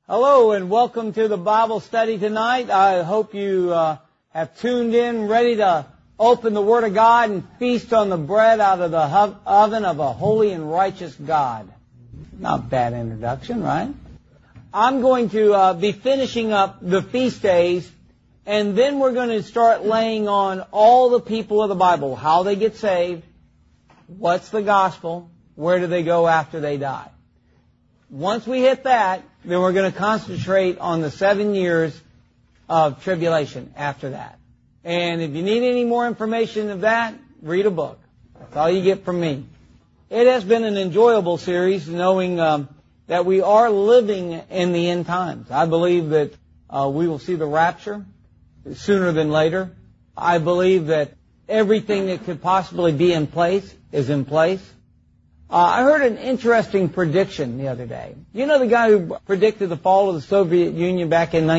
Hello and welcome to the Bible study tonight. I hope you have tuned in, ready to open the Word of God and feast on the bread out of the oven of a holy and righteous God. Not a bad introduction, right? I'm going to be finishing up the feast days, and then we're going to start laying on all the people of the Bible, how they get saved, what's the gospel, where do they go after they die. Once we hit that, then we're going to concentrate on the 7 years of tribulation after that. And if you need any more information of that, read a book. That's all you get from me. It has been an enjoyable series, knowing that we are living in the end times. I believe that we will see the rapture sooner than later. I believe that everything that could possibly be in place is in place. I heard an interesting prediction the other day. You know the guy who predicted the fall of the Soviet Union back in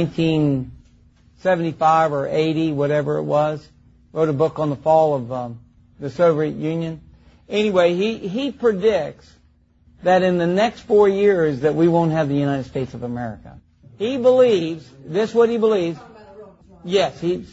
1975 or 80, whatever it was? Wrote a book on the fall of the Soviet Union. Anyway, he predicts that in the next 4 years that we won't have the United States of America. He believes, this is what he believes. Yes, he's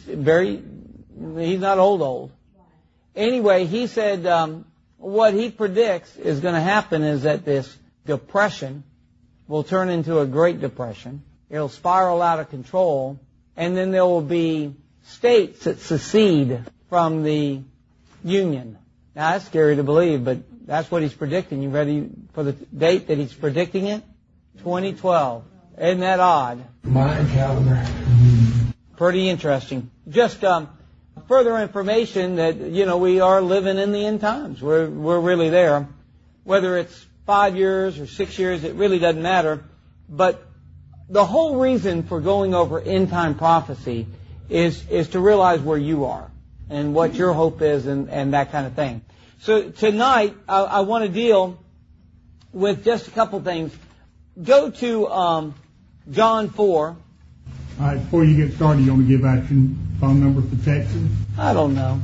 not old. Anyway, he said, what he predicts is going to happen is that this depression will turn into a Great Depression. It'll spiral out of control, and then there will be states that secede from the Union. Now, that's scary to believe, but that's what he's predicting. You ready for the date that he's predicting it? 2012. Isn't that odd? My calendar. Pretty interesting. Just further information that, we are living in the end times. We're really there. Whether it's 5 years or 6 years, it really doesn't matter. But the whole reason for going over end time prophecy is to realize where you are and what your hope is and that kind of thing. So tonight, I want to deal with just a couple things. Go to John 4. All right, before you get started, you want to give out your phone number for texting? I don't know.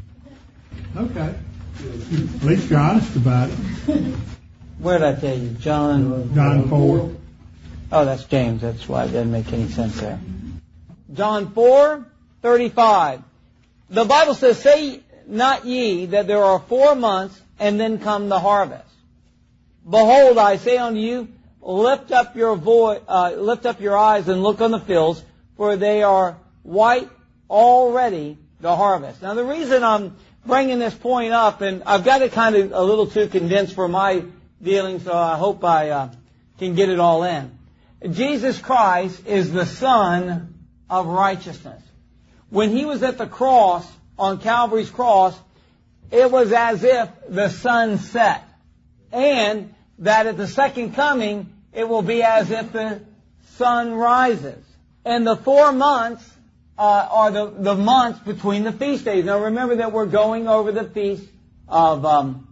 Okay. At least you're honest about it. Where did I tell you? John 4. Oh, that's James. That's why it doesn't make any sense there. John 4:35. The Bible says, "Say not ye that there are 4 months, and then come the harvest. Behold, I say unto you, lift up your eyes and look on the fields, for they are white already the harvest." Now, the reason I'm bringing this point up, and I've got it kind of a little too condensed for my dealing, so I hope I can get it all in. Jesus Christ is the Son of righteousness. When He was at the cross, on Calvary's cross, it was as if the sun set. And that at the second coming, it will be as if the sun rises. And the 4 months are the months between the feast days. Now remember that we're going over the feast of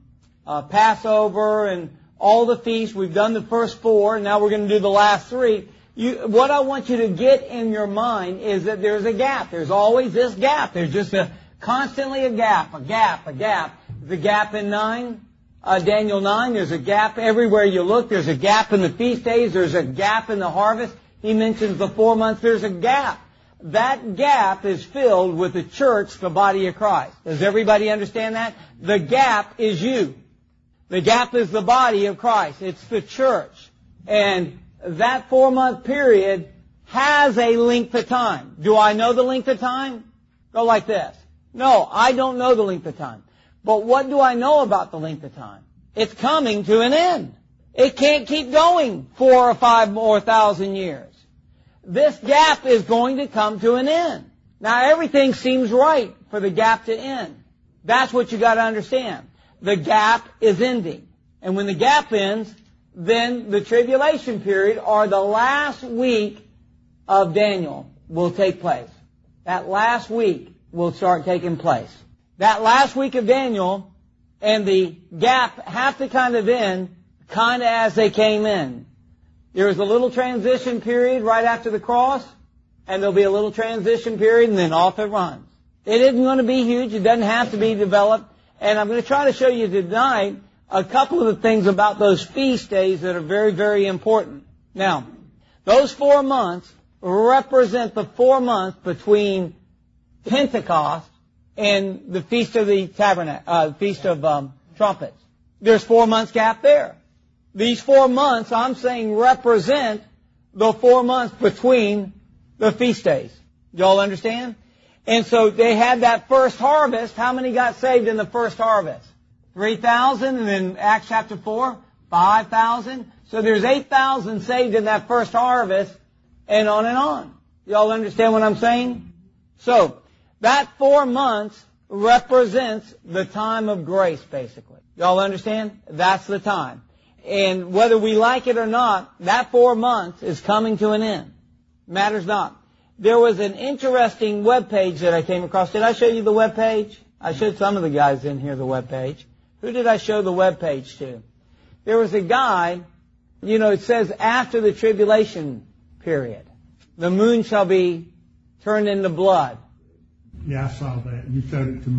Passover and all the feasts. We've done the first 4, and now we're going to do the last 3. What I want you to get in your mind is that there's a gap. There's always this gap. There's just constantly a gap. There's a gap in Daniel 9, there's a gap everywhere you look. There's a gap in the feast days. There's a gap in the harvest. He mentions the 4 months. There's a gap. That gap is filled with the church, the body of Christ. Does everybody understand that? The gap is you. The gap is the body of Christ. It's the church. And that 4-month period has a length of time. Do I know the length of time? Go like this. No, I don't know the length of time. But what do I know about the length of time? It's coming to an end. It can't keep going 4 or 5 more thousand years. This gap is going to come to an end. Now everything seems right for the gap to end. That's what you got to understand. The gap is ending. And when the gap ends, then the tribulation period, or the last week of Daniel, will take place. That last week will start taking place. That last week of Daniel and the gap have to kind of end kind of as they came in. There was a little transition period right after the cross, and there'll be a little transition period, and then off it runs. It isn't going to be huge. It doesn't have to be developed. And I'm going to try to show you tonight a couple of the things about those feast days that are very, very important. Now, Those 4 months represent the 4 months between Pentecost and the Feast of the Feast of Trumpets. There's 4 months gap there. These 4 months, I'm saying, represent the 4 months between the feast days. Y'all understand? And so they had that first harvest. How many got saved in the first harvest? 3,000, and then Acts chapter 4, 5,000. So there's 8,000 saved in that first harvest, and on and on. Y'all understand what I'm saying? So that 4 months represents the time of grace, basically. Y'all understand? That's the time. And whether we like it or not, that 4 months is coming to an end. Matters not. There was an interesting web page that I came across. Did I show you the web page? I showed some of the guys in here the web page. Who did I show the web page to? There was a guy, it says after the tribulation period, the moon shall be turned into blood. Yeah, I saw that. You showed it to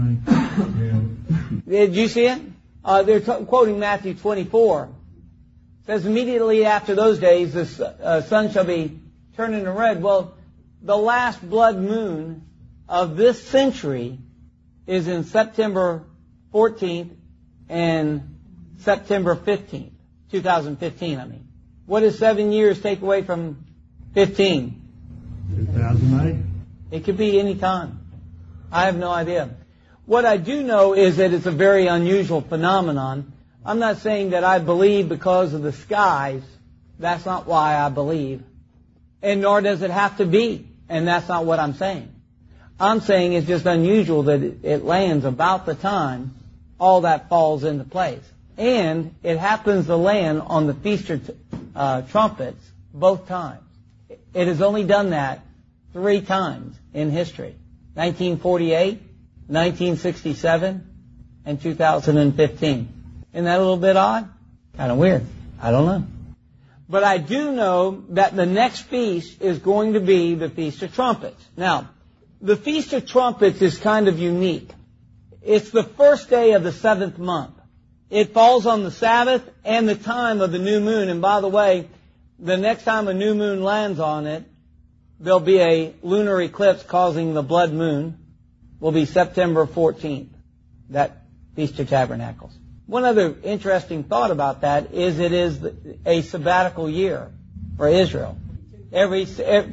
me. Did you see it? They're quoting Matthew 24. It says immediately after those days, the sun shall be turned into red. Well, the last blood moon of this century is in September 14th and September 15th, 2015, I mean. What does 7 years take away from 15? 2008. It could be any time. I have no idea. What I do know is that it's a very unusual phenomenon. I'm not saying that I believe because of the skies. That's not why I believe. And nor does it have to be. And that's not what I'm saying. I'm saying it's just unusual that it lands about the time all that falls into place. And it happens to land on the Feast of Trumpets both times. It has only done that 3 times in history. 1948, 1967, and 2015. Isn't that a little bit odd? Kind of weird. I don't know. But I do know that the next feast is going to be the Feast of Trumpets. Now, the Feast of Trumpets is kind of unique. It's the first day of the 7th month. It falls on the Sabbath and the time of the new moon. And by the way, the next time a new moon lands on it, there'll be a lunar eclipse causing the blood moon. Will be September 14th, that Feast of Tabernacles. One other interesting thought about that is it is a sabbatical year for Israel. Every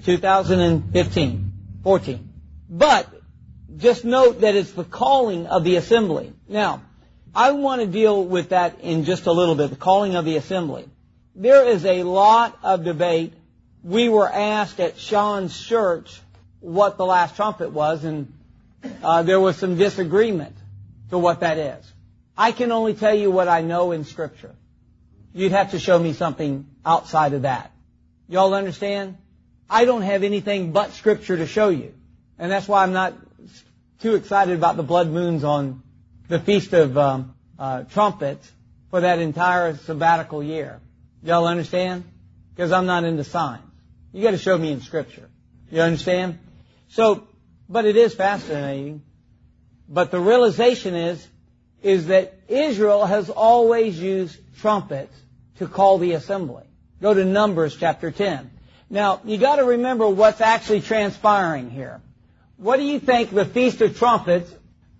2015, 14. But just note that it's the calling of the assembly. Now, I want to deal with that in just a little bit, the calling of the assembly. There is a lot of debate. We were asked at Sean's church what the last trumpet was, and there was some disagreement to what that is. I can only tell you what I know in Scripture. You'd have to show me something outside of that. Y'all understand? I don't have anything but Scripture to show you. And that's why I'm not too excited about the blood moons on the Feast of Trumpets for that entire sabbatical year. Y'all understand? Because I'm not into signs. You got to show me in Scripture. You understand? So, but it is fascinating. But the realization is that Israel has always used trumpets to call the assembly. Go to Numbers chapter 10. Now, you got to remember what's actually transpiring here. What do you think the Feast of Trumpets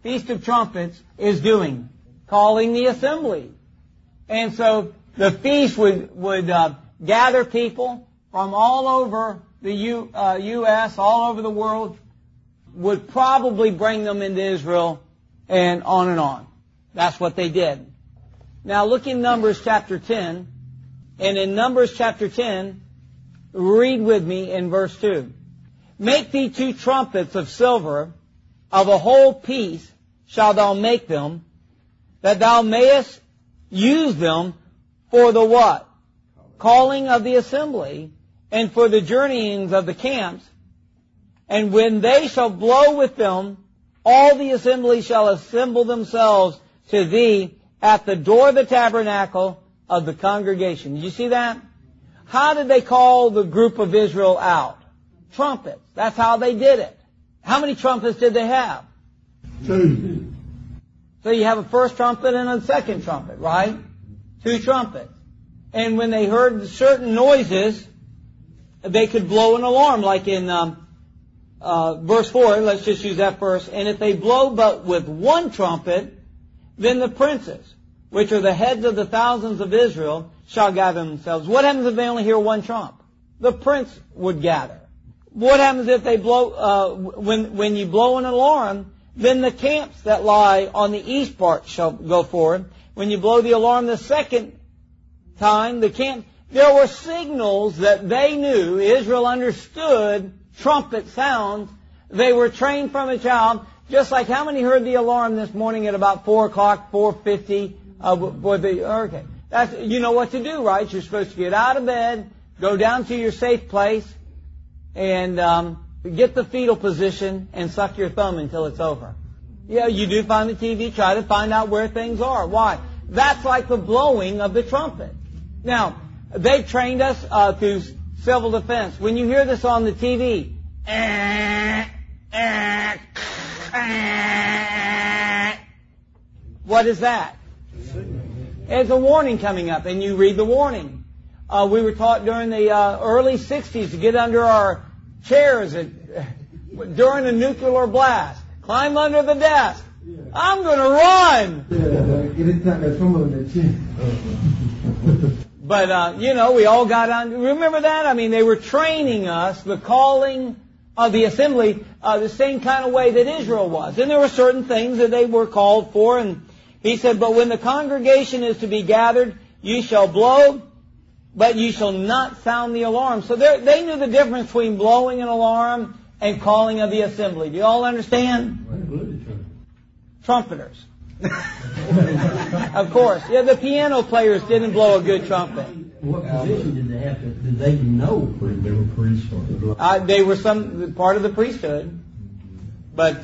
is doing? Calling the assembly. And so the feast would gather people from all over the U.S., all over the world, would probably bring them into Israel, and on and on. That's what they did. Now look in Numbers chapter 10, and in Numbers chapter 10, read with me in verse 2. Make thee 2 trumpets of silver, of a whole piece shalt thou make them, that thou mayest use them for the what? Calling of the assembly, and for the journeyings of the camps. And when they shall blow with them, all the assembly shall assemble themselves to thee at the door of the tabernacle of the congregation. Did you see that? How did they call the group of Israel out? Trumpets. That's how they did it. How many trumpets did they have? 2. So you have a first trumpet and a second trumpet, right? 2 trumpets. And when they heard certain noises, they could blow an alarm, like in verse 4. Let's just use that verse. And if they blow but with one trumpet, then the princes, which are the heads of the thousands of Israel, shall gather themselves. What happens if they only hear one trump? The prince would gather. What happens if they blow, when you blow an alarm, then the camps that lie on the east part shall go forward. When you blow the alarm the second time, there were signals that they knew. Israel understood trumpet sounds. They were trained from a child. Just like how many heard the alarm this morning at about 4 o'clock, 4:50, okay. You know what to do, right? You're supposed to get out of bed, go down to your safe place, and get the fetal position and suck your thumb until it's over. Yeah, you do find the TV, try to find out where things are. Why? That's like the blowing of the trumpet. Now, they trained us through civil defense. When you hear this on the TV, what is that? It's a warning coming up, and you read the warning. We were taught during the early 60s to get under our chairs during a nuclear blast. Climb under the desk. I'm going to run. But, we all got on. Remember that? I mean, they were training us, the calling of the assembly, the same kind of way that Israel was. And there were certain things that they were called for. And he said, but when the congregation is to be gathered, you shall blow, but you shall not sound the alarm. So they knew the difference between blowing an alarm and calling of the assembly. Do you all understand? Trumpeters. Of course. Yeah, the piano players didn't blow a good trumpet. What position did they have did they know? They were priests. They were some part of the priesthood. But,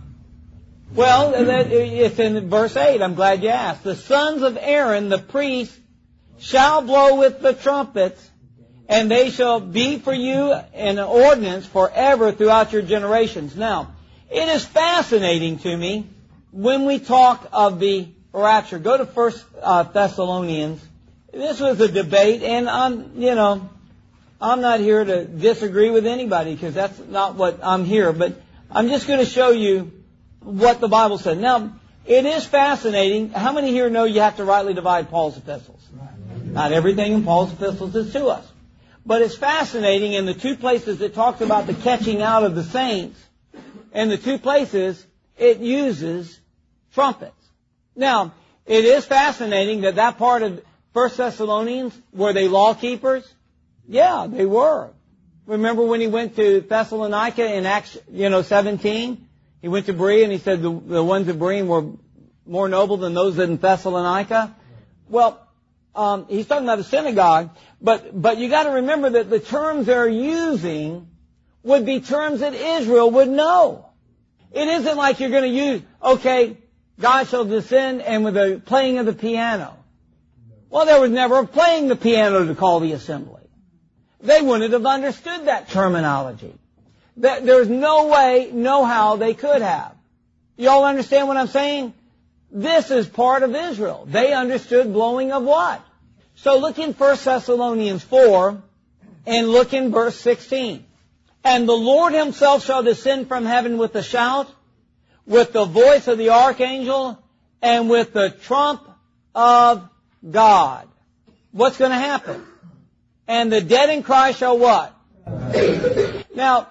it's in verse 8. I'm glad you asked. The sons of Aaron, the priests, shall blow with the trumpets, and they shall be for you an ordinance forever throughout your generations. Now, it is fascinating to me when we talk of the rapture. Go to 1 Thessalonians. This was a debate, and I'm not here to disagree with anybody because that's not what I'm here. But I'm just going to show you what the Bible said. Now, it is fascinating. How many here know you have to rightly divide Paul's epistles? Not everything in Paul's epistles is to us. But it's fascinating in the two places it talks about the catching out of the saints, and the two places it uses trumpets. Now, it is fascinating that part of 1 Thessalonians, were they law keepers? Yeah, they were. Remember when he went to Thessalonica in Acts 17? He went to Berea and he said the ones at Berea were more noble than those in Thessalonica. Well, he's talking about a synagogue, but you got to remember that the terms they're using would be terms that Israel would know. It isn't like you're going to use, God shall descend and with the playing of the piano. Well, there was never a playing the piano to call the assembly. They wouldn't have understood that terminology. There's no way, no how they could have. You all understand what I'm saying? This is part of Israel. They understood blowing of what? So look in 1 Thessalonians 4 and look in verse 16. And the Lord himself shall descend from heaven with a shout, with the voice of the archangel, and with the trump of God. What's going to happen? And the dead in Christ shall what? Now,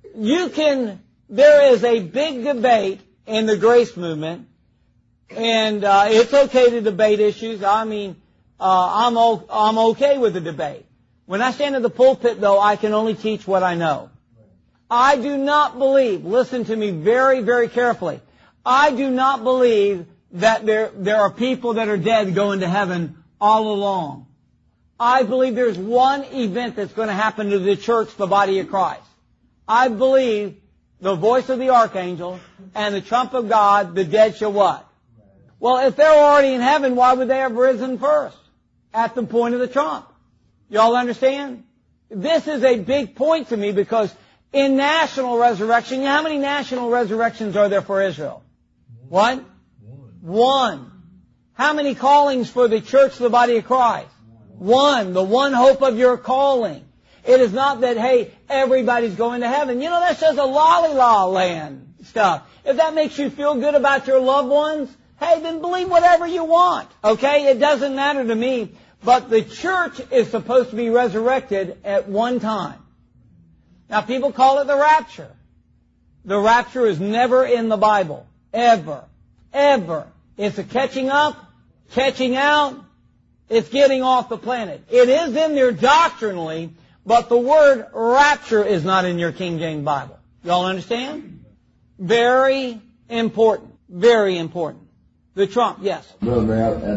there is a big debate in the grace movement, and it's okay to debate issues. I mean, I'm okay with the debate. When I stand in the pulpit, though, I can only teach what I know. I do not believe, listen to me very, very carefully, I do not believe that there are people that are dead going to heaven all along. I believe there's one event that's going to happen to the church, the body of Christ. I believe the voice of the archangel and the trump of God, the dead shall what? Well, if they're already in heaven, why would they have risen first? At the point of the trump. You all understand? This is a big point to me because in national resurrection, how many national resurrections are there for Israel? What? One. How many callings for the church, the body of Christ? One. The one hope of your calling. It is not that, hey, everybody's going to heaven. You know, that's just a lolly-law land stuff. If that makes you feel good about your loved ones, hey, then believe whatever you want. Okay? It doesn't matter to me. But the church is supposed to be resurrected at one time. Now, people call it the rapture. The rapture is never in the Bible. Ever. Ever. It's a catching up, catching out. It's getting off the planet. It is in there doctrinally, but the word rapture is not in your King James Bible. Y'all understand? Very important. Very important. The trump, yes. Brother,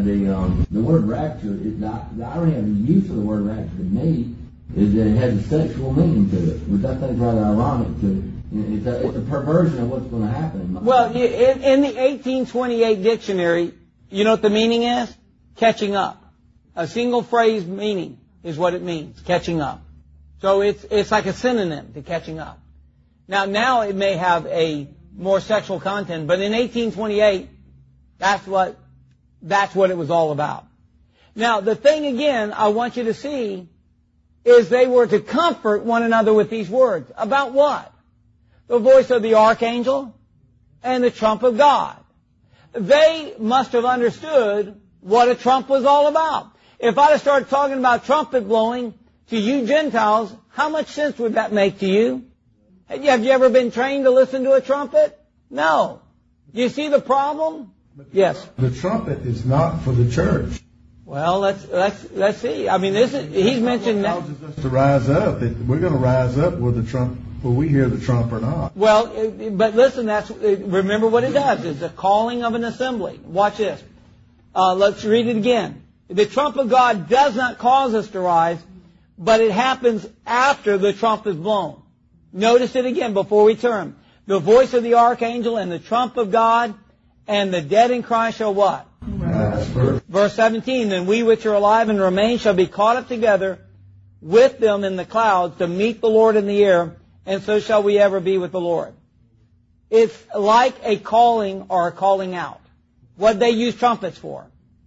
the word rapture is not, the irony of the use of the word rapture to me is that it has a sexual meaning to it, which I think is rather ironic to it's a perversion of what's going to happen. Well, in the 1828 dictionary, you know what the meaning is? Catching up. A single phrase meaning is what it means, catching up. So it's like a synonym to catching up. Now it may have a more sexual content, but in 1828, that's what it was all about. Now, the thing again I want you to see is they were to comfort one another with these words. About what? The voice of the archangel and the trump of God. They must have understood what a trump was all about. If I'd have started talking about trumpet blowing to you Gentiles, how much sense would that make to you? Have you ever been trained to listen to a trumpet? No. You see the problem? Yes. The trumpet is not for the church. Well, let's see. I mean, he's mentioned that. It causes us to rise up. We're going to rise up with the trump, whether we hear the trump or not. Well, but listen, remember what it does. It's a calling of an assembly. Watch this. Let's read it again. The trump of God does not cause us to rise, but it happens after the trump is blown. Notice it again before we turn. The voice of the archangel and the trump of God, and the dead in Christ shall what? Verse 17, then we which are alive and remain shall be caught up together with them in the clouds to meet the Lord in the air, and so shall we ever be with the Lord. It's like a calling or a calling out. What they use trumpets for?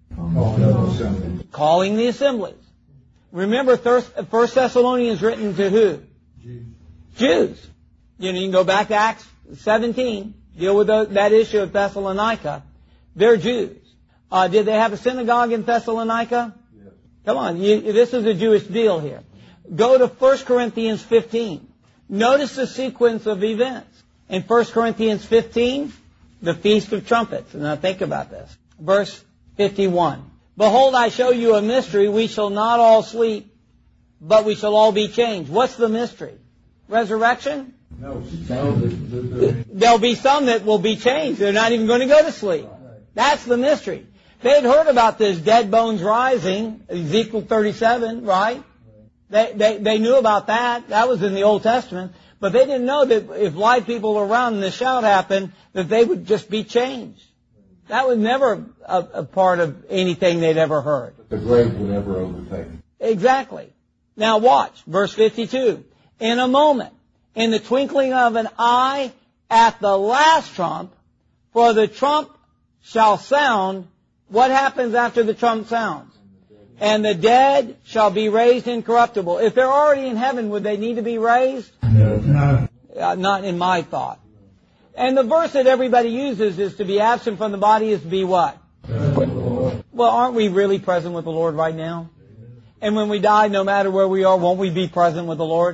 Calling the assemblies. Remember, 1 Thessalonians written to who? Jews. You can go back to Acts 17, deal with that issue of Thessalonica. They're Jews. Did they have a synagogue in Thessalonica? Yes. Come on, this is a Jewish deal here. Go to 1 Corinthians 15. Notice the sequence of events. In 1 Corinthians 15, the Feast of Trumpets. And now think about this. Verse 51. Behold, I show you a mystery. We shall not all sleep, but we shall all be changed. What's the mystery? Resurrection? No. There'll be some that will be changed. They're not even going to go to sleep. That's the mystery. They had heard about this dead bones rising, Ezekiel 37, right? They knew about that. That was in the Old Testament. But they didn't know that if live people were around and the shout happened, that they would just be changed. That was never a part of anything they'd ever heard. The grave would never overtake. Exactly. Now watch, verse 52. In a moment, in the twinkling of an eye, at the last trump, for the trump shall sound. What happens after the trump sounds? And the dead shall be raised incorruptible. If they're already in heaven, would they need to be raised? No. Not in my thought. And the verse that everybody uses is to be absent from the body is to be what? Well, aren't we really present with the Lord right now? And when we die, no matter where we are, won't we be present with the Lord?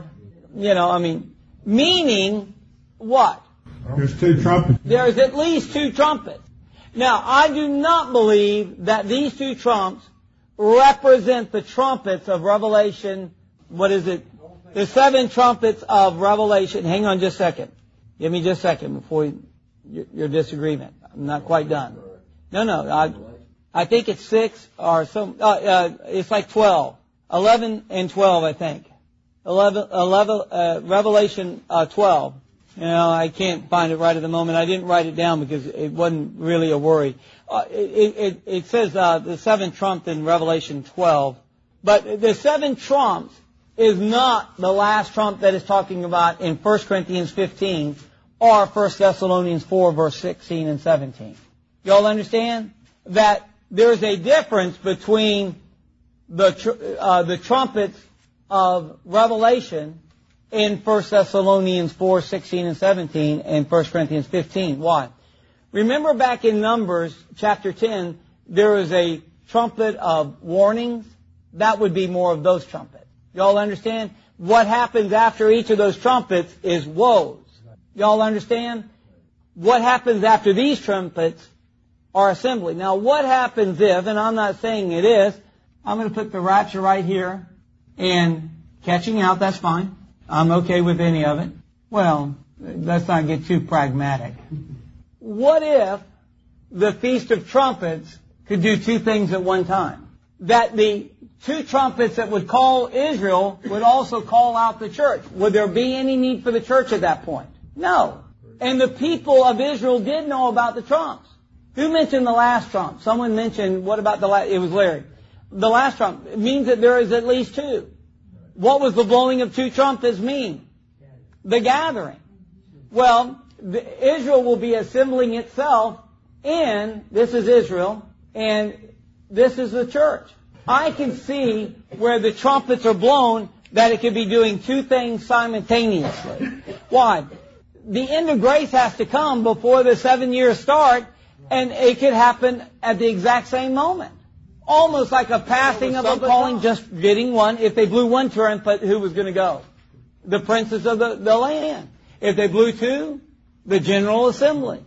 Meaning what? There's two trumpets. There's at least two trumpets. Now, I do not believe that these two trumps represent the trumpets of Revelation. What is it? The 7 trumpets of Revelation. Hang on just a second. Give me just a second before your disagreement. I'm not quite done. No. I think it's 6 or some. It's like 12. 11 and 12, I think. 11, Revelation 12. I can't find it right at the moment. I didn't write it down because it wasn't really a worry. It says the 7th trump in Revelation 12. But the 7 trumps is not the last trump that is talking about in 1 Corinthians 15 or 1 Thessalonians 4, verse 16 and 17. You all understand that there's a difference between the trumpets of Revelation in 1 Thessalonians 4, 16 and 17 and 1 Corinthians 15. Why? Remember back in Numbers chapter 10, there was a trumpet of warnings. That would be more of those trumpets. Y'all understand? What happens after each of those trumpets is woes. Y'all understand? What happens after these trumpets are assembly. Now what happens if, and I'm not saying it is, I'm going to put the rapture right here, and catching out, that's fine. I'm okay with any of it. Well, let's not get too pragmatic. What if the Feast of Trumpets could do two things at one time? That the two trumpets that would call Israel would also call out the church. Would there be any need for the church at that point? No. And the people of Israel did know about the trumps. Who mentioned the last trump? Someone mentioned, what about the last? It was Larry. The last trump. It means that there is at least two. What was the blowing of two trumpets mean? The gathering. Well, Israel will be assembling itself in, this is Israel, and this is the church. I can see where the trumpets are blown that it could be doing two things simultaneously. Why? The end of grace has to come before the 7 years start, and it could happen at the exact same moment. Almost like a passing of a calling, just getting one. If they blew one trumpet, who was going to go? The princes of the land. If they blew two, the general assembly.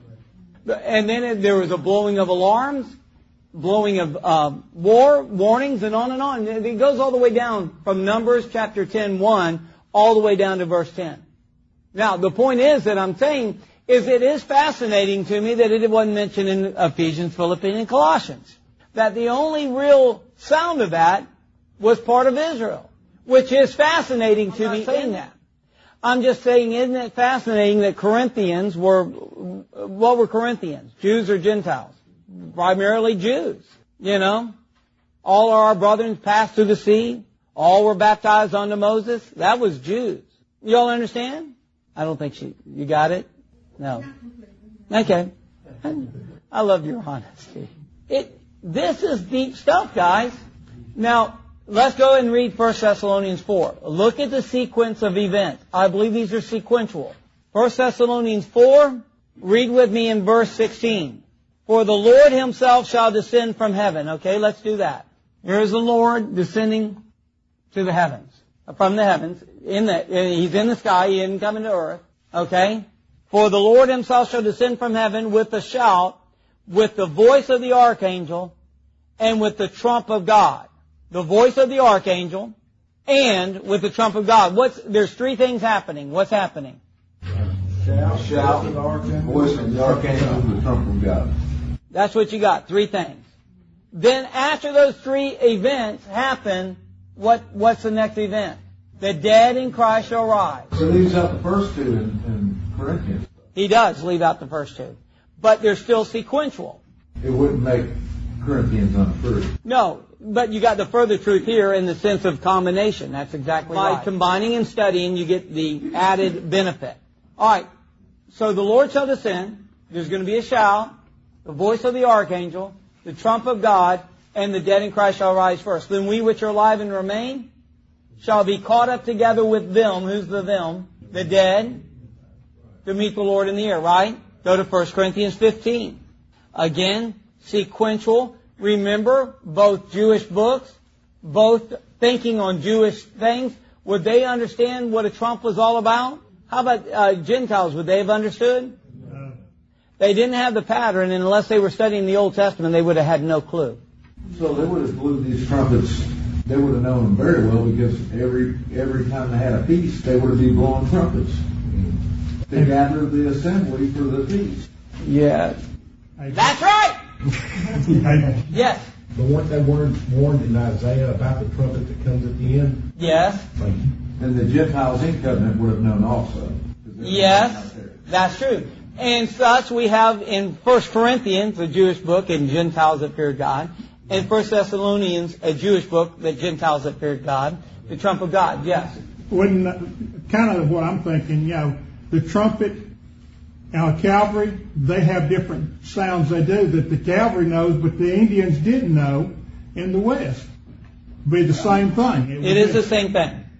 And then there was a blowing of alarms, blowing of war, warnings, and on and on. It goes all the way down from Numbers chapter 10:1 all the way down to verse 10. Now, the point is that I'm saying is it is fascinating to me that it wasn't mentioned in Ephesians, Philippians, and Colossians. That the only real sound of that was part of Israel, which is fascinating to me in that. I'm just saying, isn't it fascinating that Corinthians were, what were Corinthians? Jews or Gentiles? Primarily Jews, you know. All our brethren passed through the sea. All were baptized unto Moses. That was Jews. You all understand? I don't think you got it? No. Okay. I love your honesty. This is deep stuff, guys. Now, let's go and read 1 Thessalonians 4. Look at the sequence of events. I believe these are sequential. 1 Thessalonians 4, read with me in verse 16. For the Lord himself shall descend from heaven. Okay, let's do that. Here is the Lord descending to the heavens. From the heavens. He's in the sky. He isn't coming to earth. Okay? For the Lord himself shall descend from heaven with a shout, with the voice of the archangel, and with the trump of God. The voice of the archangel, and with the trump of God. There's three things happening. What's happening? Shout, voice of the archangel, and the trump of God. That's what you got. Three things. Then after those three events happen, what's the next event? The dead in Christ shall rise. So he leaves out the first two in Corinthians. He does leave out the first two. But they're still sequential. It wouldn't make Corinthians untrue. No, but you got the further truth here in the sense of combination. That's exactly right. By combining and studying, you get the added benefit. All right. So the Lord shall descend. There's going to be a shout, the voice of the archangel, the trump of God, and the dead in Christ shall rise first. Then we which are alive and remain shall be caught up together with them. Who's the them? The dead, to meet the Lord in the air, right? Go to 1 Corinthians 15. Again, sequential. Remember, both Jewish books, both thinking on Jewish things. Would they understand what a trump was all about? How about Gentiles? Would they have understood? No. They didn't have the pattern, and unless they were studying the Old Testament, they would have had no clue. So they would have blew these trumpets. They would have known them very well because every time they had a feast, they would be blowing trumpets. They gathered the assembly for the feast. Yeah. That's right! Yes. But weren't they warned in Isaiah about the trumpet that comes at the end? Yes. And the Gentiles in covenant would have known also. Yes, that's true. And such we have in 1 Corinthians, a Jewish book, and Gentiles that feared God. And 1 Thessalonians, a Jewish book, that Gentiles that feared God. The trump of God, yes. Kind of what I'm thinking, the trumpet, cavalry, they have different sounds they do that the cavalry knows, but the Indians didn't know in the West. Be the same thing. It is the same thing.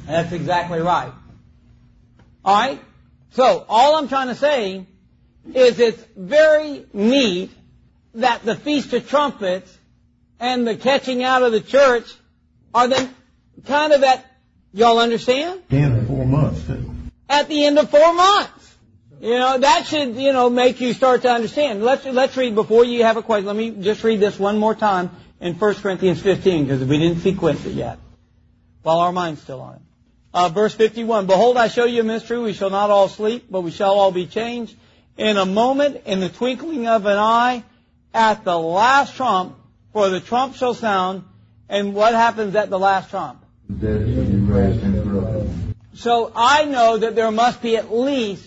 That's exactly right. All right? So, all I'm trying to say is it's very neat that the Feast of Trumpets and the catching out of the church are the kind of at, y'all understand? End of 4 months, too. At the end of 4 months. That should, make you start to understand. Let's read, before you have a question, let me just read this one more time in 1 Corinthians 15, because we didn't sequence it yet, while our mind's still on it. Verse 51, Behold, I show you a mystery. We shall not all sleep, but we shall all be changed. In a moment, in the twinkling of an eye, at the last trump, for the trump shall sound. And what happens at the last trump? So I know that there must be at least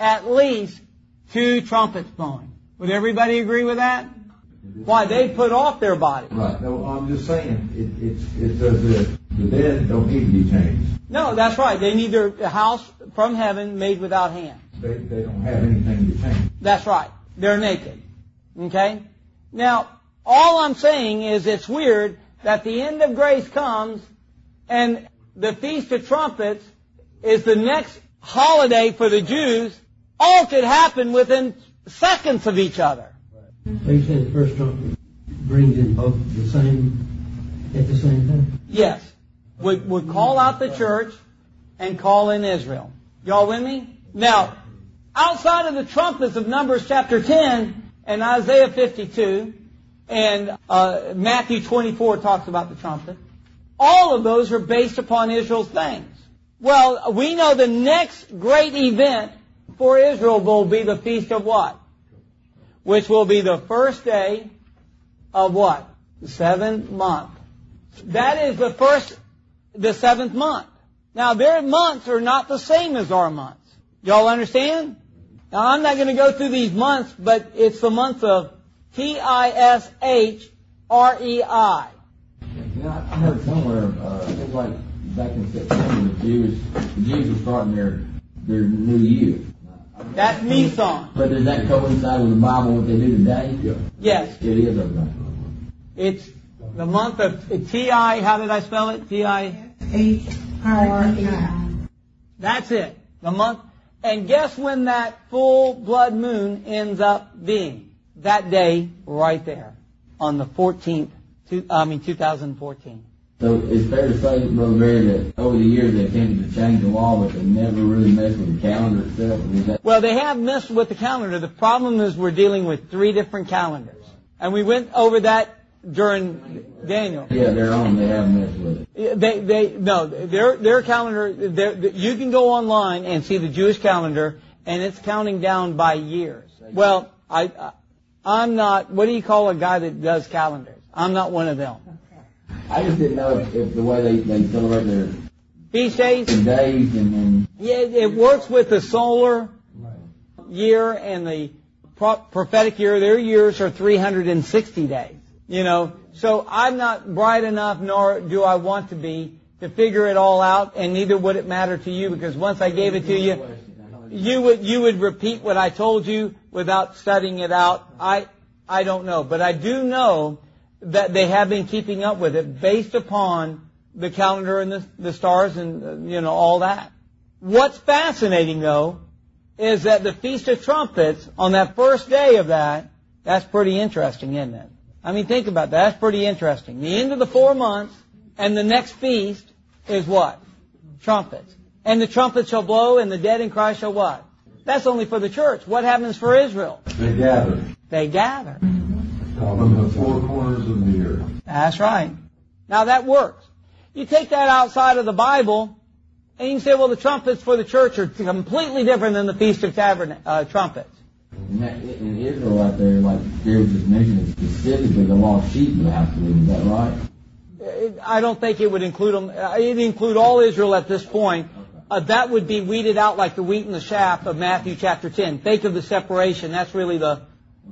2 trumpets blowing. Would everybody agree with that? Why? They put off their body. Right. No, I'm just saying, it's as if the dead don't need to be changed. No, that's right. They need their house from heaven made without hands. They don't have anything to change. That's right. They're naked. Okay? Now, all I'm saying is it's weird that the end of grace comes and the Feast of Trumpets is the next holiday for the Jews. All could happen within seconds of each other. So you say the first trumpet brings in both at the same time? Yes. Would call out the church and call in Israel. Y'all with me? Now, outside of the trumpets of Numbers chapter 10 and Isaiah 52 and Matthew 24 talks about the trumpet, all of those are based upon Israel's things. Well, we know the next great event for Israel will be the Feast of what? Which will be the first day of what? The 7th month. That is the 7th month. Now, their months are not the same as our months. Y'all understand? Now, I'm not going to go through these months, but it's the month of Tishrei. I heard somewhere, I think like back in September, the Jews were starting their new year. That's Nisan. But does that coincide with the Bible, what they do today? Yeah. Yes. It is, okay. It's the month of T-I, how did I spell it? T-I-H-R-E-I. That's it. The month. And guess when that full blood moon ends up being? That day right there. On the 14th, 2014. So it's fair to say, Brother Barry, that over the years they attempted to change the law, but they never really messed with the calendar itself. Well, they have messed with the calendar. The problem is we're dealing with 3 different calendars. And we went over that during Daniel. Yeah, they're on. They have messed with it. Their calendar, you can go online and see the Jewish calendar, and it's counting down by years. Well, I'm not, what do you call a guy that does calendars? I'm not one of them. I just didn't know if the way they celebrate their feast days and yeah, it works with the solar year and the prophetic year. Their years are 360 days. So I'm not bright enough, nor do I want to be, to figure it all out, and neither would it matter to you, because once I gave it to you, you would repeat what I told you without studying it out. I don't know, but I do know that they have been keeping up with it based upon the calendar and the stars and, all that. What's fascinating, though, is that the Feast of Trumpets, on that first day of that's pretty interesting, isn't it? I mean, think about that. That's pretty interesting. The end of the 4 months, and the next feast is what? Trumpets. And the trumpet shall blow, and the dead in Christ shall what? That's only for the church. What happens for Israel? They gather. They gather. From the 4 corners of the earth. That's right. Now that works. You take that outside of the Bible, and you can say, well, the trumpets for the church are completely different than the Feast of Trumpets. In Israel out there, like Jerry just mentioned, specifically the lost sheep of the house of Israel. Is that right? I don't think it would include them. It'd include all Israel at this point. That would be weeded out like the wheat and the chaff of Matthew chapter 10. Think of the separation. That's really that.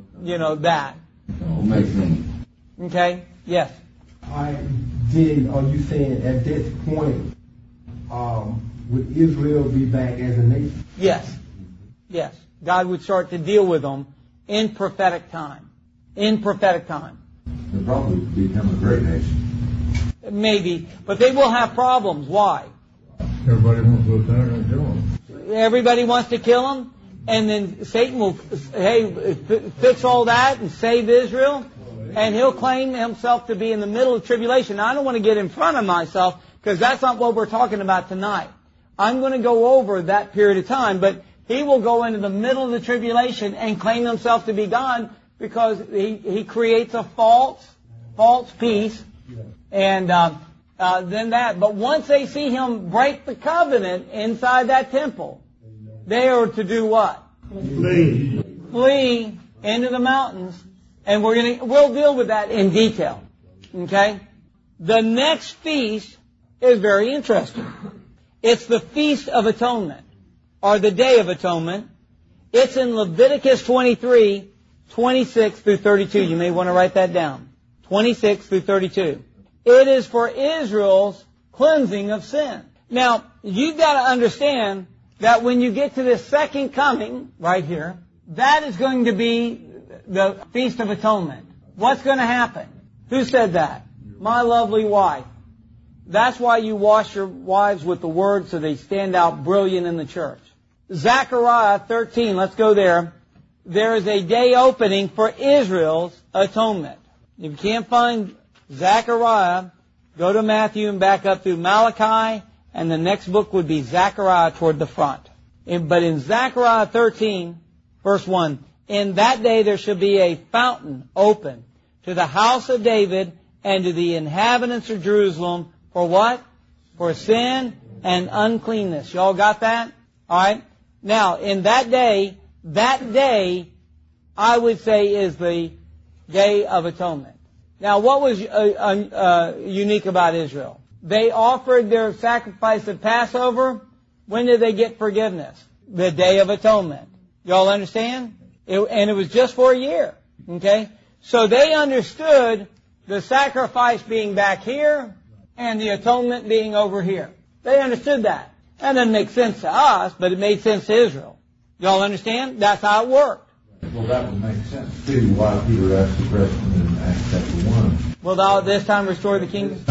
Makes sense. Okay? Yes. Are you saying at this point, would Israel be back as a nation? Yes. Yes. God would start to deal with them in prophetic time. In prophetic time. They'll probably become a great nation. Maybe. But they will have problems. Why? Everybody wants to go down and kill him. Everybody wants to kill him, and then Satan will, fix all that and save Israel, and he'll claim himself to be in the middle of tribulation. Now, I don't want to get in front of myself, because that's not what we're talking about tonight. I'm going to go over that period of time, but he will go into the middle of the tribulation and claim himself to be God, because he creates a false peace, and then that. But once they see him break the covenant inside that temple, they are to do what? Flee into the mountains, and we'll deal with that in detail. Okay? The next feast is very interesting. It's the Feast of Atonement, or the Day of Atonement. It's in Leviticus 23, 26 through 32. You may want to write that down. 26 through 32. It is for Israel's cleansing of sin. Now, you've got to understand that when you get to this second coming, right here, that is going to be the Feast of Atonement. What's going to happen? Who said that? My lovely wife. That's why you wash your wives with the Word, so they stand out brilliant in the church. Zechariah 13, let's go there. There is a day opening for Israel's atonement. If you can't find Zechariah, go to Matthew and back up through Malachi, and the next book would be Zechariah toward the front. But in Zechariah 13, verse 1, in that day there shall be a fountain open to the house of David and to the inhabitants of Jerusalem. For what? For sin and uncleanness. Y'all got that? Alright? Now, in that day, I would say, is the Day of Atonement. Now, what was unique about Israel? They offered their sacrifice of Passover. When did they get forgiveness? The Day of Atonement. Y'all understand? And it was just for a year. Okay? So they understood the sacrifice being back here and the atonement being over here. They understood that. That doesn't make sense to us, but it made sense to Israel. Y'all understand? That's how it worked. Well, that would make sense, too, why Peter asked the question in Acts chapter 1. Will thou this time restore the kingdom?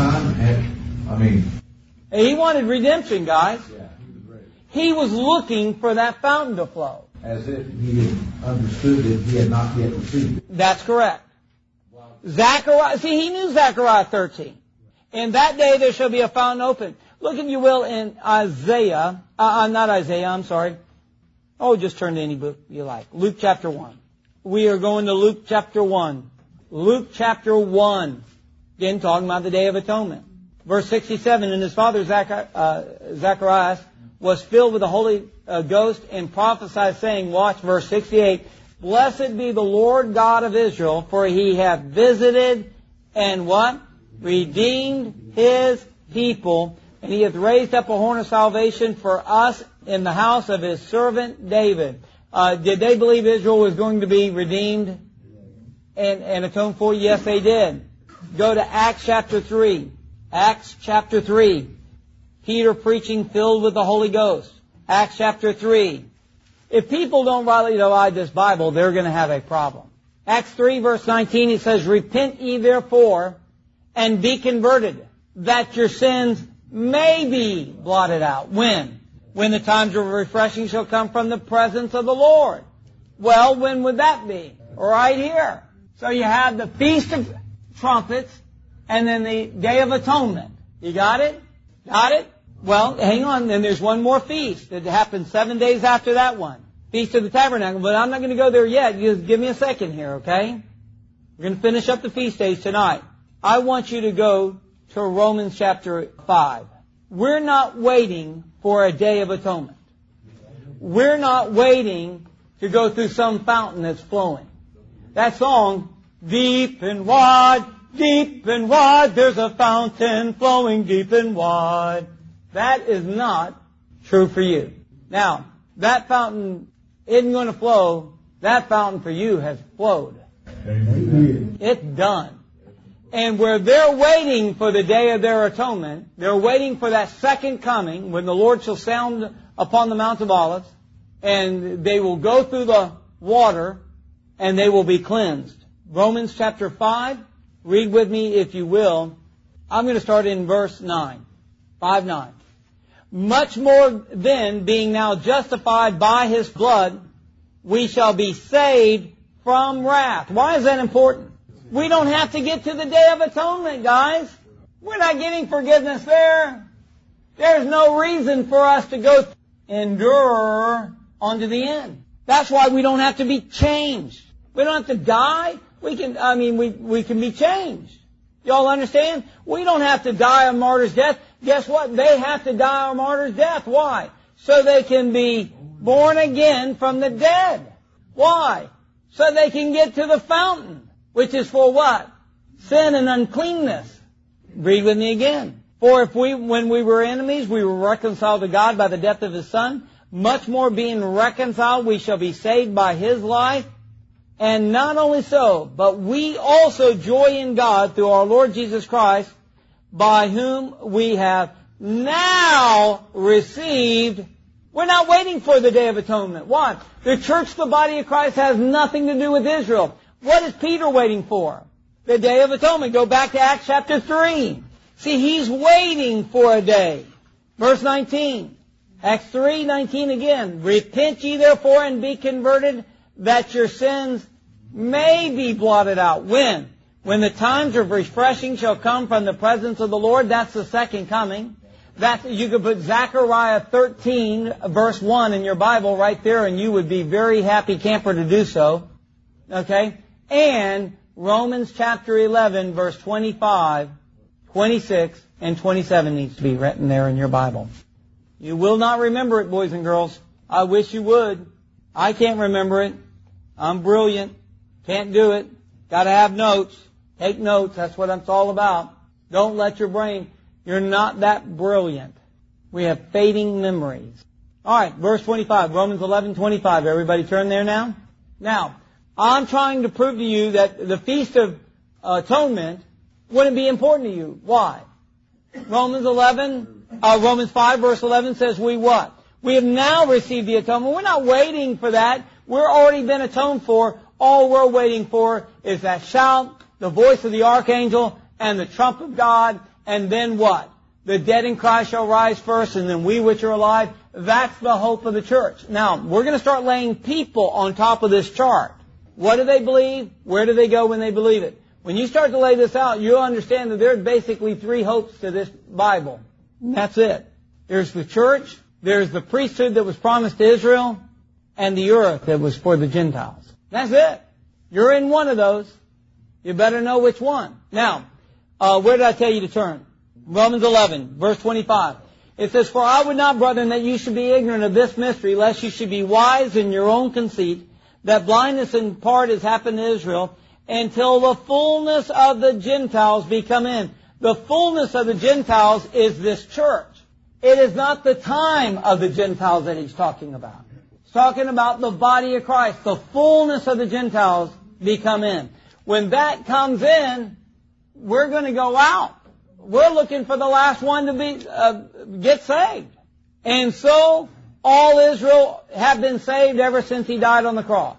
He wanted redemption, guys. Yeah, he was ready. He was looking for that fountain to flow. As if he had understood that he had not yet received it. That's correct. Zechariah, see, he knew Zechariah 13. In that day there shall be a fountain open. Look, if you will, in Isaiah, not Isaiah, I'm sorry. Oh, just turn to any book you like. Luke chapter 1. We are going to Luke chapter 1. Luke chapter 1. Again, talking about the Day of Atonement. Verse 67, and his father Zacharias was filled with the Holy Ghost and prophesied, saying, watch verse 68, blessed be the Lord God of Israel, for he hath visited and what? Redeemed his people, and he hath raised up a horn of salvation for us in the house of his servant David. Did they believe Israel was going to be redeemed and atoned for? Yes, they did. Go to Acts chapter 3. Acts chapter 3. Peter preaching filled with the Holy Ghost. Acts chapter 3. If people don't rightly divide this Bible, they're going to have a problem. Acts 3 verse 19, it says, repent ye therefore and be converted, that your sins may be blotted out. When? When the times of refreshing shall come from the presence of the Lord. Well, when would that be? Right here. So you have the Feast of Trumpets and then the Day of Atonement. You got it? Got it? Well, hang on. Then there's one more feast that happens 7 days after that one. Feast of the Tabernacle. But I'm not going to go there yet. Just give me a second here, okay? We're going to finish up the feast days tonight. I want you to go to Romans chapter 5. We're not waiting for a Day of Atonement. We're not waiting to go through some fountain that's flowing. That song, deep and wide, there's a fountain flowing deep and wide. That is not true for you. Now, that fountain isn't going to flow. That fountain for you has flowed. Amen. It's done. And where they're waiting for the day of their atonement, they're waiting for that second coming when the Lord shall sound upon the Mount of Olives, and they will go through the water and they will be cleansed. Romans chapter 5, read with me if you will. I'm going to start in verse 9. 5:9. much more then, being now justified by His blood, we shall be saved from wrath. Why is that important? We don't have to get to the Day of Atonement, guys. We're not getting forgiveness there. There's no reason for us to go endure on to the end. That's why we don't have to be changed. We don't have to die. We can be changed. Y'all understand? We don't have to die a martyr's death. Guess what? They have to die a martyr's death. Why? So they can be born again from the dead. Why? So they can get to the fountain, which is for what? Sin and uncleanness. Read with me again. For if when we were enemies, we were reconciled to God by the death of His Son, much more being reconciled, we shall be saved by His life. And not only so, but we also joy in God through our Lord Jesus Christ, by whom we have now received. We're not waiting for the Day of Atonement. Why? The church, the body of Christ, has nothing to do with Israel. What is Peter waiting for? The Day of Atonement. Go back to Acts chapter 3. See, he's waiting for a day. Verse 19. Acts 3:19 again. Repent ye therefore and be converted, that your sins may be blotted out. When? When the times of refreshing shall come from the presence of the Lord. That's the second coming. You could put Zechariah 13, verse 1 in your Bible right there, and you would be very happy camper to do so. Okay? And Romans chapter 11, verse 25, 26, and 27 needs to be written there in your Bible. You will not remember it, boys and girls. I wish you would. I can't remember it. I'm brilliant. Can't do it. Got to have notes. Take notes. That's what it's all about. Don't let your brain. You're not that brilliant. We have fading memories. All right, verse 25. Romans 11:25. Everybody turn there now. Now, I'm trying to prove to you that the Feast of Atonement wouldn't be important to you. Why? Romans 5 verse 11 says we what? We have now received the atonement. We're not waiting for that. We're already been atoned for. All we're waiting for is that shout, the voice of the archangel, and the trump of God, and then what? The dead in Christ shall rise first, and then we which are alive. That's the hope of the church. Now, we're going to start laying people on top of this chart. What do they believe? Where do they go when they believe it? When you start to lay this out, you'll understand that there's basically three hopes to this Bible. And that's it. There's the church, there's the priesthood that was promised to Israel, and the earth that was for the Gentiles. That's it. You're in one of those. You better know which one. Now, where did I tell you to turn? Romans 11, verse 25. It says, For I would not, brethren, that you should be ignorant of this mystery, lest you should be wise in your own conceit, that blindness in part has happened to Israel, until the fullness of the Gentiles be come in. The fullness of the Gentiles is this church. It is not the time of the Gentiles that he's talking about. He's talking about the body of Christ. The fullness of the Gentiles be come in. When that comes in, we're going to go out. We're looking for the last one to get saved. And so, all Israel have been saved ever since he died on the cross?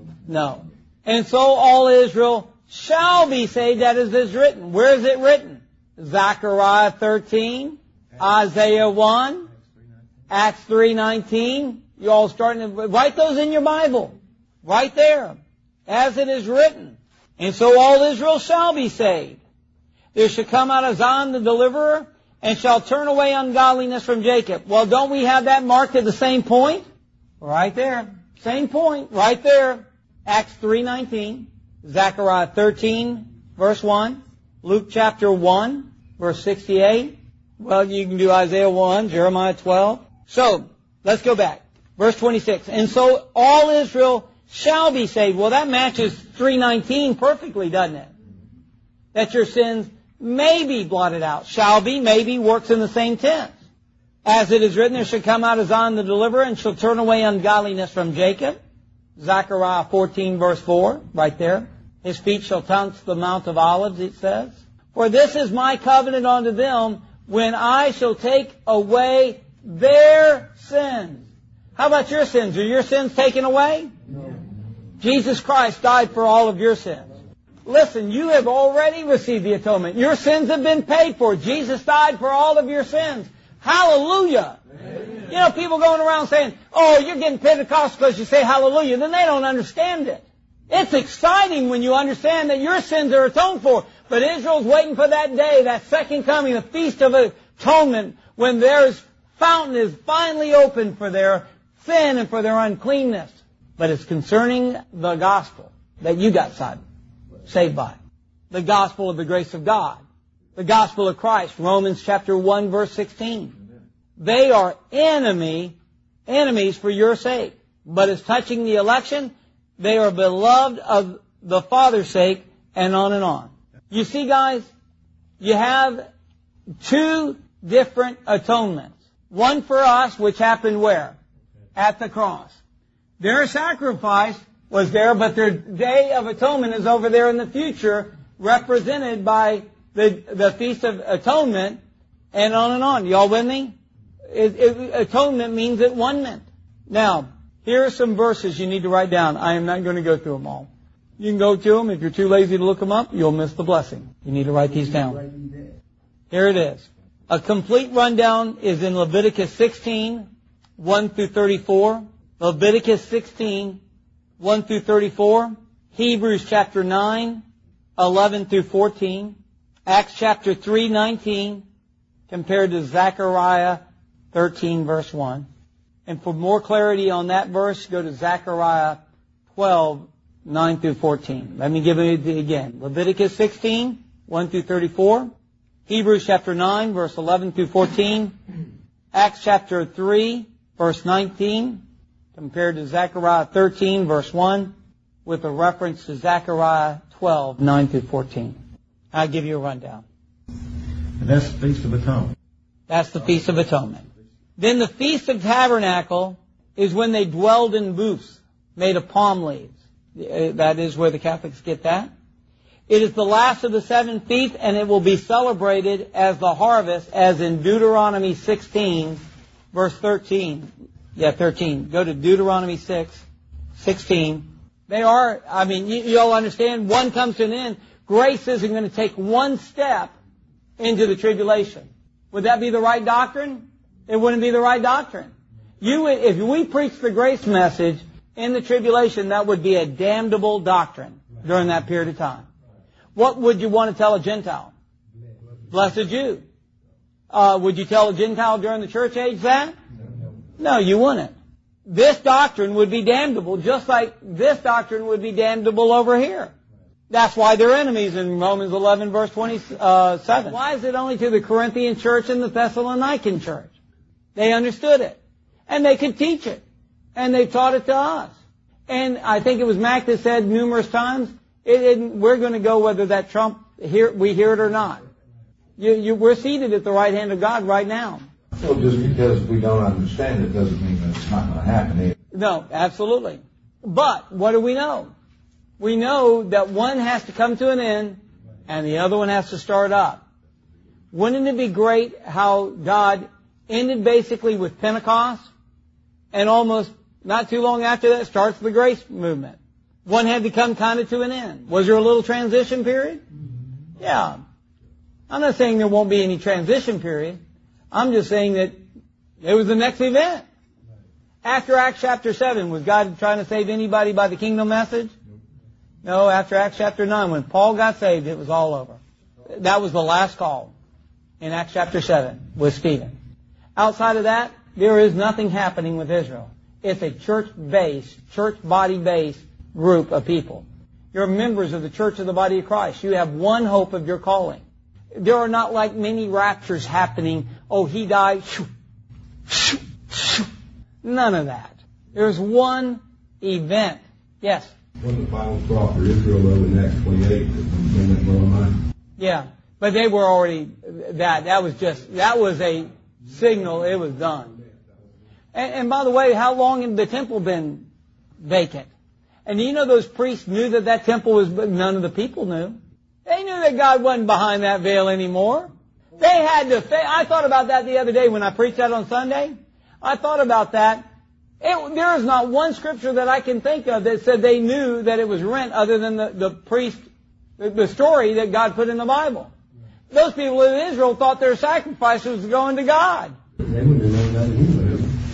No. And so all Israel shall be saved, that is written. Where is it written? Zechariah 13, Isaiah 1, Acts 3:19. You all starting to write those in your Bible. Right there. As it is written. And so all Israel shall be saved. There shall come out of Zion the deliverer, and shall turn away ungodliness from Jacob. Well, don't we have that marked at the same point? Right there. Same point. Right there. Acts 3:19, Zechariah 13, verse 1, Luke chapter 1, verse 68. Well, you can do Isaiah 1, Jeremiah 12. So, let's go back. Verse 26. And so all Israel shall be saved. Well, that matches 3:19 perfectly, doesn't it? That your sins may be blotted out. Shall be, maybe, works in the same tense. As it is written, there shall come out of Zion the deliverer, and shall turn away ungodliness from Jacob. Zechariah 14, verse 4, right there. His feet shall touch the Mount of Olives, it says. For this is my covenant unto them, when I shall take away their sins. How about your sins? Are your sins taken away? No. Jesus Christ died for all of your sins. Listen, you have already received the atonement. Your sins have been paid for. Jesus died for all of your sins. Hallelujah. You know, people going around saying, oh, you're getting Pentecost because you say hallelujah. Then they don't understand it. It's exciting when you understand that your sins are atoned for. But Israel's waiting for that day, that second coming, the Feast of Atonement, when their fountain is finally open for their sin and for their uncleanness. But it's concerning the gospel that you got saved by. The gospel of the grace of God. The gospel of Christ. Romans chapter 1 verse 16. They are enemies for your sake. But as touching the election, they are beloved of the Father's sake, and on and on. You see, guys, you have two different atonements. One for us, which happened where? At the cross. Their sacrifice was there, but their day of atonement is over there in the future, represented by the Feast of Atonement, and on and on. Y'all with me? Atonement means at one ment. Now, here are some verses you need to write down. I am not going to go through them all. You can go to them. If you're too lazy to look them up, you'll miss the blessing. You need to write these down. Here it is. A complete rundown is in Leviticus 16, 1 through 34. Leviticus 16, 1 through 34. Hebrews chapter 9, 11 through 14. Acts chapter 3, 19, compared to Zechariah 13, verse 1. And for more clarity on that verse, go to Zechariah 12, 9 through 14. Let me give it again. Leviticus 16, 1 through 34. Hebrews chapter 9, verse 11 through 14. Acts chapter 3, verse 19, compared to Zechariah 13, verse 1, with a reference to Zechariah 12, 9 through 14. I'll give you a rundown. And that's the Feast of Atonement. That's the Feast of Atonement. Then the Feast of Tabernacle is when they dwelled in booths made of palm leaves. That is where the Catholics get that. It is the last of the 7 feasts, and it will be celebrated as the harvest, as in Deuteronomy 16, verse 13. Yeah, 13. Go to Deuteronomy 6, 16. They are, you'll understand, one comes to an end. Grace isn't going to take one step into the tribulation. Would that be the right doctrine? It wouldn't be the right doctrine. If we preach the grace message in the tribulation, that would be a damnable doctrine during that period of time. What would you want to tell a Gentile? Blessed Jew. Would you tell a Gentile during the church age that? No, you wouldn't. This doctrine would be damnable, just like this doctrine would be damnable over here. That's why they're enemies in Romans 11, verse 27. Why is it only to the Corinthian church and the Thessalonican church? They understood it. And they could teach it. And they taught it to us. And I think it was Mac that said numerous times, we're going to go whether that trump, we hear it or not. We're seated at the right hand of God right now. Well, just because we don't understand it doesn't mean that it's not going to happen either. No, absolutely. But what do we know? We know that one has to come to an end and the other one has to start up. Wouldn't it be great how God ended basically with Pentecost, and almost not too long after that starts the grace movement? One had to come kind of to an end. Was there a little transition period? Yeah. I'm not saying there won't be any transition period. I'm just saying that it was the next event. After Acts chapter 7, was God trying to save anybody by the kingdom message? No, after Acts chapter 9, when Paul got saved, it was all over. That was the last call in Acts chapter 7 with Stephen. Outside of that, there is nothing happening with Israel. It's a church-based, church body-based group of people. You're members of the church of the body of Christ. You have one hope of your calling. There are not like many raptures happening. Oh, he died. None of that. There's one event. Yes? Wasn't the final straw for Israel, though, in Acts 28, when that Moabite? Yeah, but they were already, that was a signal it was done. And by the way, how long had the temple been vacant? And you know those priests knew that temple was, but none of the people knew. They knew that God wasn't behind that veil anymore. They had to, I thought about that the other day when I preached that on Sunday. I thought about that. There is not one scripture that I can think of that said they knew that it was rent other than the priest, the story that God put in the Bible. Those people in Israel thought their sacrifice was going to God. They wouldn't have known that anyway.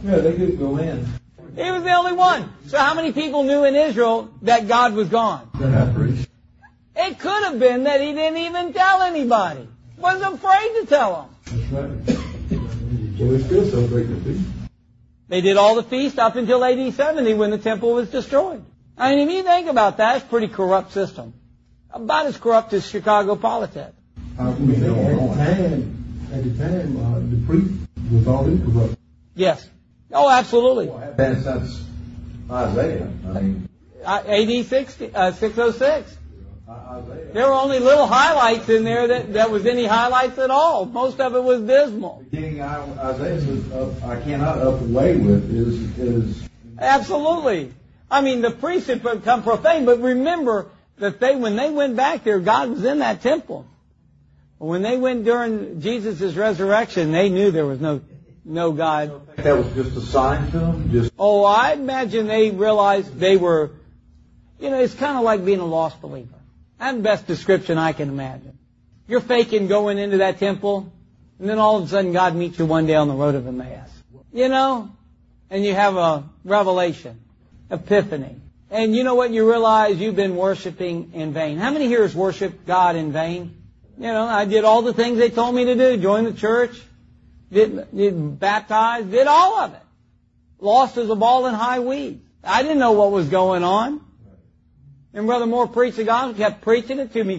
Yeah, they couldn't go in. He was the only one. So how many people knew in Israel that God was gone? The high priest. It could have been that he didn't even tell anybody. Wasn't afraid to tell them. That's right. Well, they still celebrate the feast. They did all the feast up until AD 70 when the temple was destroyed. I mean, if you think about that, it's a pretty corrupt system. About as corrupt as Chicago politics. At the time, the priest was all incorrupt. Yes. Oh, absolutely. Been since Isaiah. I mean, AD 606. Isaiah. There were only little highlights in there that was any highlights at all. Most of it was dismal. Beginning Isaiah says, I cannot away with is Absolutely. I mean, the priests had become profane, but remember that when they went back there, God was in that temple. When they went during Jesus' resurrection, they knew there was no God. that was just a sign to them. Oh, I imagine they realized they were, it's kind of like being a lost believer. That's the best description I can imagine. You're faking going into that temple, and then all of a sudden God meets you one day on the road of Emmaus. And you have a revelation, epiphany. And you know what? You realize you've been worshiping in vain. How many here has worshiped God in vain? I did all the things they told me to do. Joined the church, did baptized, did all of it. Lost as a ball in high weeds. I didn't know what was going on. And Brother Moore preached the gospel, kept preaching it to me.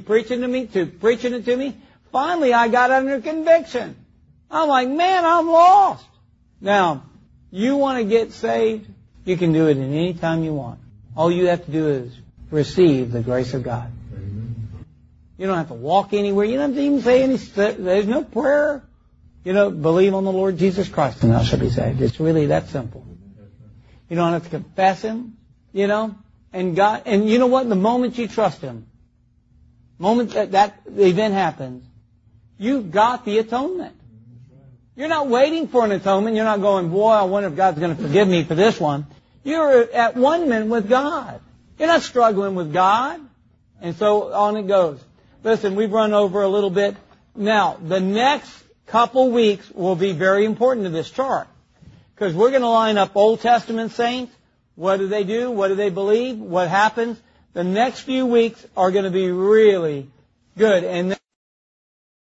Finally, I got under conviction. I'm like, man, I'm lost. Now, you want to get saved? You can do it at any time you want. All you have to do is receive the grace of God. You don't have to walk anywhere. You don't have to even say there's no prayer. Believe on the Lord Jesus Christ and thou shalt be saved. It's really that simple. You don't have to confess Him, and God, and you know what? The moment you trust Him, moment that event happens, you've got the atonement. You're not waiting for an atonement. You're not going, boy, I wonder if God's going to forgive me for this one. You're at one minute with God. You're not struggling with God. And so on it goes. Listen, we've run over a little bit. Now, the next couple weeks will be very important to this chart. Because we're going to line up Old Testament saints. What do they do? What do they believe? What happens? The next few weeks are going to be really good. And